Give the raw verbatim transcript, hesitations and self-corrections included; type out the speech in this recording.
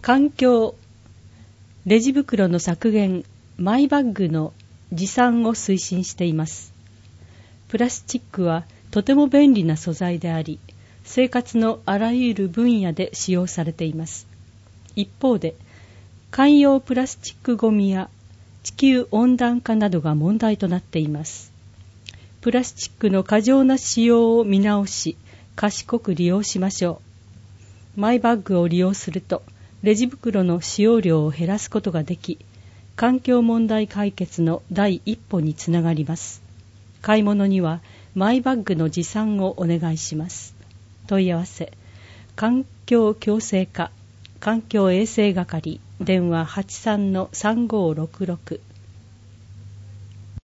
環境、レジ袋の削減、マイバッグの持参を推進しています。プラスチックはとても便利な素材であり、生活のあらゆる分野で使用されています。一方で、海洋プラスチックごみや地球温暖化などが問題となっています。プラスチックの過剰な使用を見直し、賢く利用しましょう。マイバッグを利用すると、レジ袋の使用量を減らすことができ、環境問題解決の第一歩につながります。買い物にはマイバッグの持参をお願いします。問い合わせ、環境共生課環境衛生係、電話 はちさんのさんごーろくろく